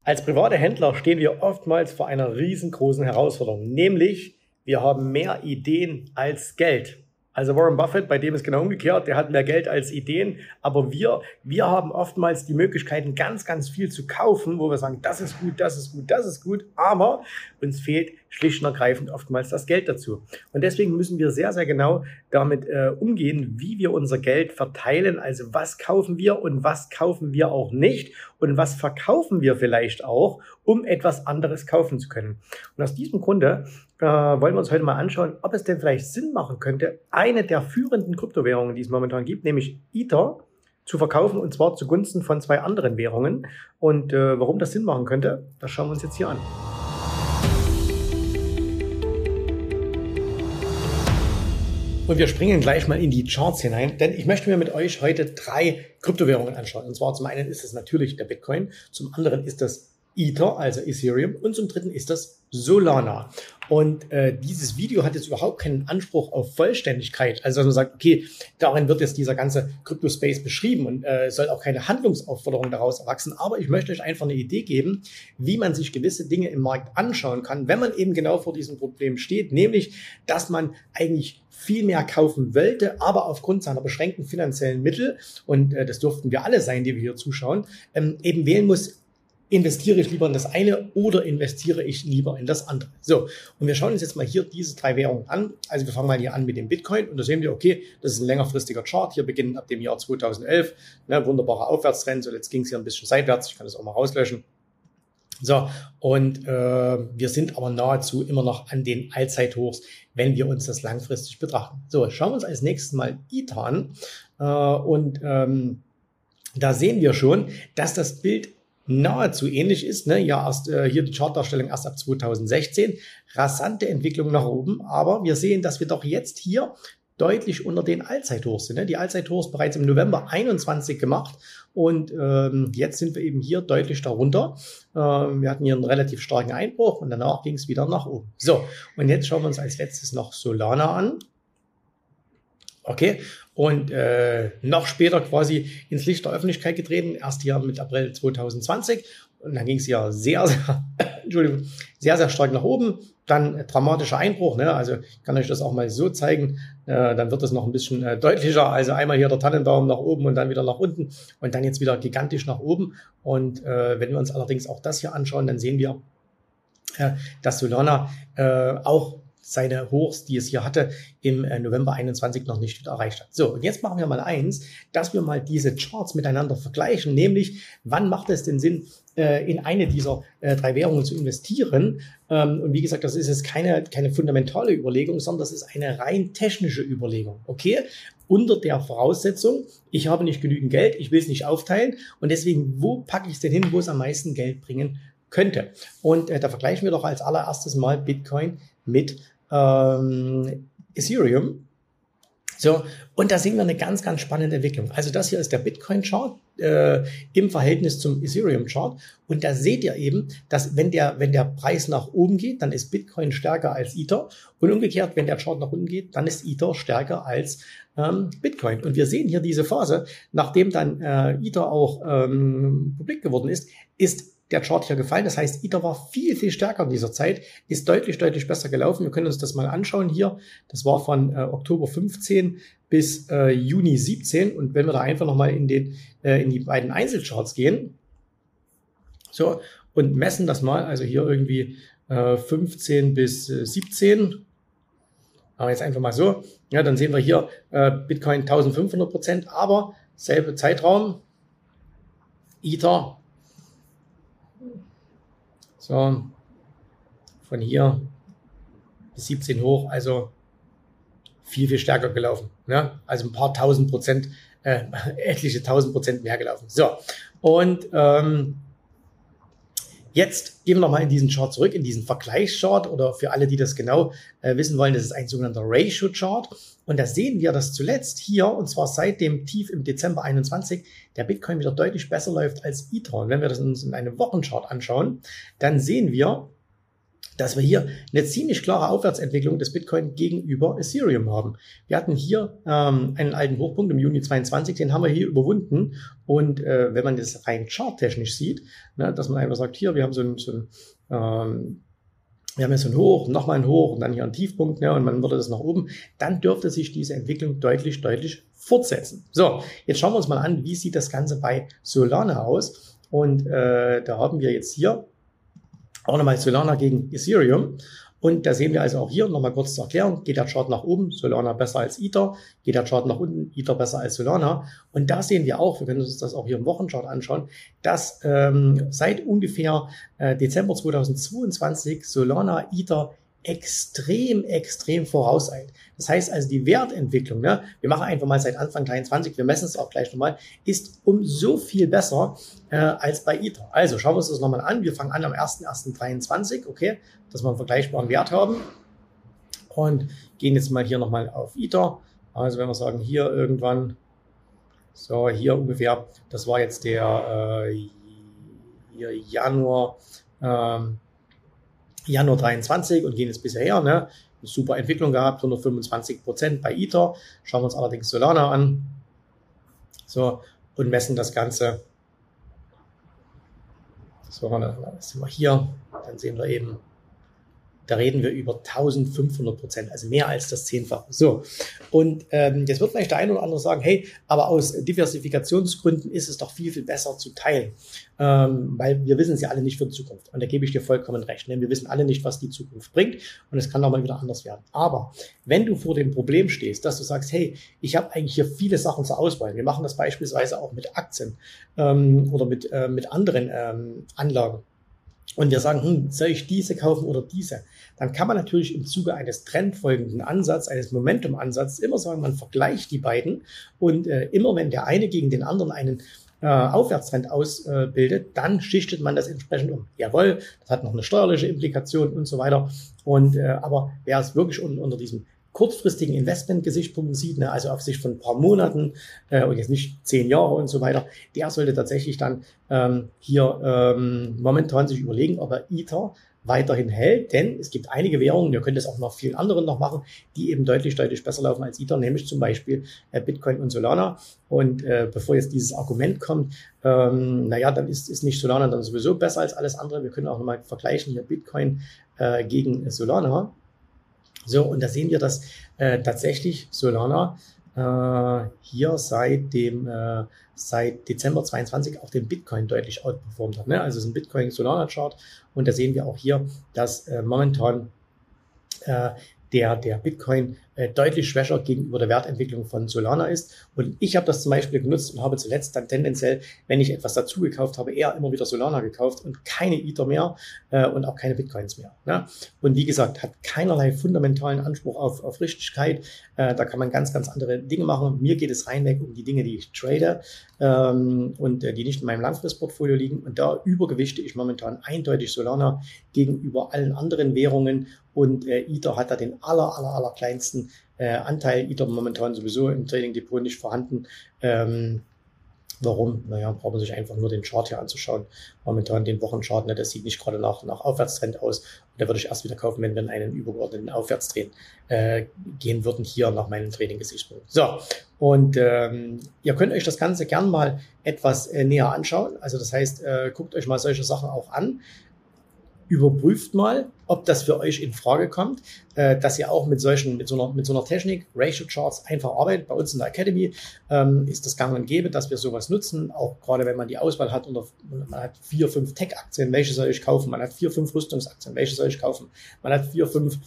Als private Händler stehen wir oftmals vor einer riesengroßen Herausforderung, nämlich wir haben mehr Ideen als Geld. Also Warren Buffett, bei dem ist genau umgekehrt, der hat mehr Geld als Ideen, aber wir haben oftmals die Möglichkeiten, ganz viel zu kaufen, wo wir sagen, das ist gut, das ist gut, das ist gut, aber uns fehlt schlicht und ergreifend oftmals das Geld dazu. Und deswegen müssen wir sehr genau damit umgehen, wie wir unser Geld verteilen, also was kaufen wir und was kaufen wir auch nicht und was verkaufen wir vielleicht auch, um etwas anderes kaufen zu können. Und aus diesem Grunde wollen wir uns heute mal anschauen, ob es denn vielleicht Sinn machen könnte, eine der führenden Kryptowährungen, die es momentan gibt, nämlich Ether, zu verkaufen, und zwar zugunsten von zwei anderen Währungen. Und warum das Sinn machen könnte, das schauen wir uns jetzt hier an. Und wir springen gleich mal in die Charts hinein, denn ich möchte mir mit euch heute 3 Kryptowährungen anschauen. Und zwar zum einen ist es natürlich der Bitcoin, zum anderen ist das Ether, also Ethereum, und zum dritten ist das Solana. Und dieses Video hat jetzt überhaupt keinen Anspruch auf Vollständigkeit. Also dass man sagt, okay, darin wird jetzt dieser ganze Crypto-Space beschrieben und soll auch keine Handlungsaufforderung daraus erwachsen. Aber ich möchte euch einfach eine Idee geben, wie man sich gewisse Dinge im Markt anschauen kann, wenn man eben genau vor diesem Problem steht, nämlich, dass man eigentlich viel mehr kaufen wollte, aber aufgrund seiner beschränkten finanziellen Mittel, und das dürften wir alle sein, die wir hier zuschauen, eben wählen muss, investiere ich lieber in das eine oder investiere ich lieber in das andere. So, und wir schauen uns jetzt mal hier diese 3 Währungen an. Also wir fangen mal hier an mit dem Bitcoin und da sehen wir, okay, das ist ein längerfristiger Chart. Hier beginnend ab dem Jahr 2011, wunderbarer Aufwärtstrend. So, jetzt ging es hier ein bisschen seitwärts. Ich kann das auch mal rauslöschen. So, und wir sind aber nahezu immer noch an den Allzeithochs, wenn wir uns das langfristig betrachten. So, schauen wir uns als nächstes mal Ether an. Da sehen wir schon, dass das Bild nahezu ähnlich ist, ja, hier die Chartdarstellung erst ab 2016, rasante Entwicklung nach oben, aber wir sehen, dass wir doch jetzt hier deutlich unter den Allzeithochs sind. Die Allzeithochs bereits im November 21 gemacht und jetzt sind wir eben hier deutlich darunter. Wir hatten hier einen relativ starken Einbruch und danach ging es wieder nach oben. So, und jetzt schauen wir uns als letztes noch Solana an. Okay, und noch später quasi ins Licht der Öffentlichkeit getreten, erst hier mit April 2020 und dann ging es ja sehr stark nach oben, dann dramatischer Einbruch, also ich kann euch das auch mal so zeigen, dann wird das noch ein bisschen deutlicher, also einmal hier der Tannenbaum nach oben und dann wieder nach unten und dann jetzt wieder gigantisch nach oben und wenn wir uns allerdings auch das hier anschauen, dann sehen wir, dass Solana auch seine Hochs, die es hier hatte, im November 21 noch nicht wieder erreicht hat. So, und jetzt machen wir mal eins, dass wir mal diese Charts miteinander vergleichen, nämlich, wann macht es denn Sinn, in eine dieser 3 Währungen zu investieren? Und wie gesagt, das ist jetzt keine fundamentale Überlegung, sondern das ist eine rein technische Überlegung. Okay? Unter der Voraussetzung, ich habe nicht genügend Geld, ich will es nicht aufteilen und deswegen, wo packe ich es denn hin, wo es am meisten Geld bringen könnte? Und da vergleichen wir doch als allererstes mal Bitcoin mit Ethereum. So, und da sehen wir eine ganz spannende Entwicklung. Also das hier ist der Bitcoin-Chart im Verhältnis zum Ethereum-Chart. Und da seht ihr eben, dass wenn der Preis nach oben geht, dann ist Bitcoin stärker als Ether. Und umgekehrt, wenn der Chart nach unten geht, dann ist Ether stärker als Bitcoin. Und wir sehen hier diese Phase, nachdem dann Ether auch publik geworden ist der Chart hier gefallen. Das heißt, Ether war viel stärker in dieser Zeit, ist deutlich besser gelaufen. Wir können uns das mal anschauen hier. Das war von Oktober 15 bis Juni 17. Und wenn wir da einfach nochmal in die beiden Einzelcharts gehen, so, und messen das mal, also hier irgendwie 15 bis 17, aber jetzt einfach mal so, ja, dann sehen wir hier Bitcoin 1500%, aber selbe Zeitraum, Ether, so, von hier bis 17 hoch, also viel stärker gelaufen. Ja? Also ein paar 1000%, etliche 1000% mehr gelaufen. So, und jetzt gehen wir nochmal in diesen Chart zurück, in diesen Vergleichschart, oder für alle, die das genau wissen wollen, das ist ein sogenannter Ratio-Chart. Und da sehen wir, dass zuletzt hier, und zwar seit dem Tief im Dezember 21, der Bitcoin wieder deutlich besser läuft als Ether. Und wenn wir das uns in einem Wochenchart anschauen, dann sehen wir, dass wir hier eine ziemlich klare Aufwärtsentwicklung des Bitcoin gegenüber Ethereum haben. Wir hatten hier einen alten Hochpunkt im Juni 22, den haben wir hier überwunden. Und wenn man das rein charttechnisch sieht, ne, dass man einfach sagt, hier, wir haben wir haben jetzt so ein Hoch, nochmal ein Hoch und dann hier ein Tiefpunkt, ne, und man würde das nach oben, dann dürfte sich diese Entwicklung deutlich fortsetzen. So, jetzt schauen wir uns mal an, wie sieht das Ganze bei Solana aus. Und da haben wir jetzt hier auch nochmal Solana gegen Ethereum. Und da sehen wir also auch hier nochmal kurz zur Erklärung, geht der Chart nach oben, Solana besser als Ether, geht der Chart nach unten, Ether besser als Solana. Und da sehen wir auch, wir können uns das auch hier im Wochenchart anschauen, dass seit ungefähr Dezember 2022 Solana Ether extrem vorauseilt. Das heißt also, die Wertentwicklung, ne, wir machen einfach mal seit Anfang 23, wir messen es auch gleich nochmal, ist um so viel besser als bei Ether. Also schauen wir uns das nochmal an. Wir fangen an am 1.1.23, okay, dass wir einen vergleichbaren Wert haben und gehen jetzt mal hier nochmal auf Ether. Also wenn wir sagen, hier irgendwann, so hier ungefähr, das war jetzt der hier Januar 23 und gehen jetzt bisher her, ne? Eine super Entwicklung gehabt, 125% bei Ether. Schauen wir uns allerdings Solana an. So, und messen das Ganze. So, dann sind wir hier. Dann sehen wir eben, da reden wir über 1500%, also mehr als das 10-fache. So, und jetzt wird vielleicht der eine oder andere sagen, hey, aber aus Diversifikationsgründen ist es doch viel besser zu teilen, weil wir wissen es ja alle nicht für die Zukunft. Und da gebe ich dir vollkommen recht. Ne? Wir wissen alle nicht, was die Zukunft bringt und es kann auch mal wieder anders werden. Aber wenn du vor dem Problem stehst, dass du sagst, hey, ich habe eigentlich hier viele Sachen zur Auswahl. Wir machen das beispielsweise auch mit Aktien oder mit anderen Anlagen. Und wir sagen, soll ich diese kaufen oder diese? Dann kann man natürlich im Zuge eines trendfolgenden Ansatzes, eines Momentum-Ansatzes immer sagen, man vergleicht die beiden und immer wenn der eine gegen den anderen einen Aufwärtstrend ausbildet, dann schichtet man das entsprechend um. Jawohl, das hat noch eine steuerliche Implikation und so weiter. Und aber wer es wirklich unter diesem kurzfristigen Investmentgesichtspunkten sieht, ne, also auf Sicht von ein paar Monaten und jetzt nicht 10 Jahre und so weiter, der sollte tatsächlich dann momentan sich überlegen, ob er Ether weiterhin hält, denn es gibt einige Währungen, ihr könnt es auch noch vielen anderen noch machen, die eben deutlich besser laufen als Ether, nämlich zum Beispiel Bitcoin und Solana. Und bevor jetzt dieses Argument kommt, dann ist nicht Solana dann sowieso besser als alles andere. Wir können auch nochmal vergleichen hier Bitcoin gegen Solana. So, und da sehen wir, dass tatsächlich Solana hier seit Dezember 22 auch den Bitcoin deutlich outperformt hat. Ne? Also es ist ein Bitcoin-Solana-Chart und da sehen wir auch hier, dass momentan der Bitcoin deutlich schwächer gegenüber der Wertentwicklung von Solana ist. Und ich habe das zum Beispiel genutzt und habe zuletzt dann tendenziell, wenn ich etwas dazu gekauft habe, eher immer wieder Solana gekauft und keine Ether mehr und auch keine Bitcoins mehr. Ne? Und wie gesagt, hat keinerlei fundamentalen Anspruch auf Richtigkeit. Da kann man ganz andere Dinge machen. Mir geht es reinweg um die Dinge, die ich trade und die nicht in meinem Langfristportfolio liegen. Und da übergewichte ich momentan eindeutig Solana gegenüber allen anderen Währungen. Und Ether hat da den aller kleinsten Anteil. Ether momentan sowieso im Trading Depot nicht vorhanden. Warum? Naja, braucht man sich einfach nur den Chart hier anzuschauen. Momentan den Wochenchart, ne, das sieht nicht gerade nach Aufwärtstrend aus. Und da würde ich erst wieder kaufen, wenn wir in einen übergeordneten Aufwärtstrend gehen würden, hier nach meinem Trading-Gesichtspunkt. So, und ihr könnt euch das Ganze gern mal etwas näher anschauen. Also das heißt, guckt euch mal solche Sachen auch an. Überprüft mal, ob das für euch in Frage kommt, dass ihr auch mit so einer Technik, Ratio Charts, einfach arbeitet. Bei uns in der Academy ist das gang und gäbe, dass wir sowas nutzen, auch gerade wenn man die Auswahl hat, man hat 4, 5 Tech-Aktien, welche soll ich kaufen? Man hat 4, 5 Rüstungsaktien, welche soll ich kaufen? Man hat 4, 5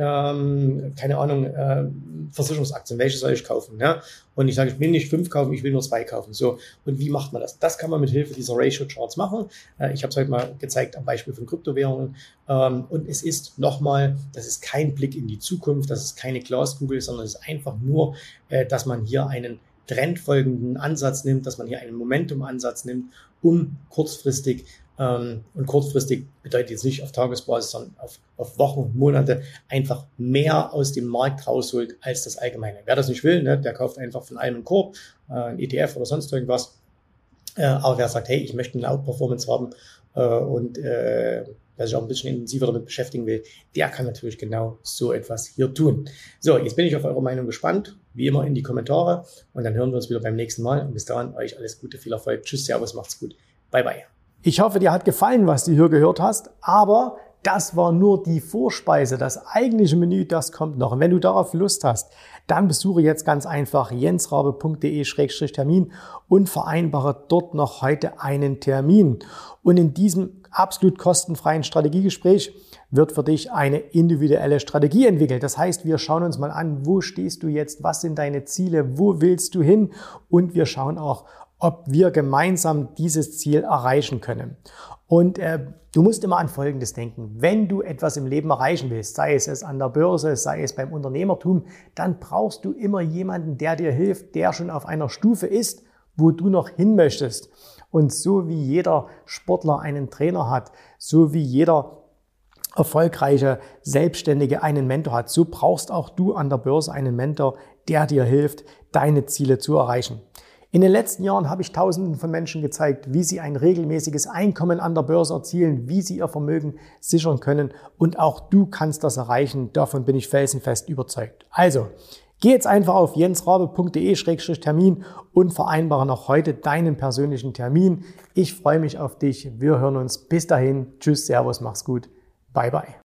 Versicherungsaktien, welche soll ich kaufen? Ja? Und ich sage, ich will nicht 5 kaufen, ich will nur 2 kaufen. So, und wie macht man das? Das kann man mit Hilfe dieser Ratio Charts machen. Ich habe es heute mal gezeigt am Beispiel von Kryptowährungen. Und es ist nochmal, das ist kein Blick in die Zukunft, das ist keine Glaskugel, sondern es ist einfach nur, dass man hier einen trendfolgenden Ansatz nimmt, dass man hier einen Momentum-Ansatz nimmt, um kurzfristig, und kurzfristig bedeutet jetzt nicht auf Tagesbasis, sondern auf Wochen, Monate einfach mehr aus dem Markt rausholt als das Allgemeine. Wer das nicht will, ne, der kauft einfach von allem einen Korb, ein ETF oder sonst irgendwas. Aber wer sagt, hey, ich möchte eine Outperformance haben und wer sich auch ein bisschen intensiver damit beschäftigen will, der kann natürlich genau so etwas hier tun. So, jetzt bin ich auf eure Meinung gespannt, wie immer in die Kommentare und dann hören wir uns wieder beim nächsten Mal und bis dahin euch alles Gute, viel Erfolg. Tschüss, Servus, macht's gut. Bye, bye. Ich hoffe, dir hat gefallen, was du hier gehört hast, aber das war nur die Vorspeise. Das eigentliche Menü, das kommt noch. Und wenn du darauf Lust hast, dann besuche jetzt ganz einfach jensrabe.de/termin und vereinbare dort noch heute einen Termin. Und in diesem absolut kostenfreien Strategiegespräch wird für dich eine individuelle Strategie entwickelt. Das heißt, wir schauen uns mal an, wo stehst du jetzt, was sind deine Ziele, wo willst du hin und wir schauen auch, ob wir gemeinsam dieses Ziel erreichen können. Und du musst immer an Folgendes denken. Wenn du etwas im Leben erreichen willst, sei es an der Börse, sei es beim Unternehmertum, dann brauchst du immer jemanden, der dir hilft, der schon auf einer Stufe ist, wo du noch hin möchtest. Und so wie jeder Sportler einen Trainer hat, so wie jeder erfolgreiche Selbstständige einen Mentor hat, so brauchst auch du an der Börse einen Mentor, der dir hilft, deine Ziele zu erreichen. In den letzten Jahren habe ich Tausenden von Menschen gezeigt, wie sie ein regelmäßiges Einkommen an der Börse erzielen, wie sie ihr Vermögen sichern können und auch du kannst das erreichen. Davon bin ich felsenfest überzeugt. Also, geh jetzt einfach auf jensrabe.de/termin und vereinbare noch heute deinen persönlichen Termin. Ich freue mich auf dich. Wir hören uns. Bis dahin. Tschüss, Servus, mach's gut. Bye, bye.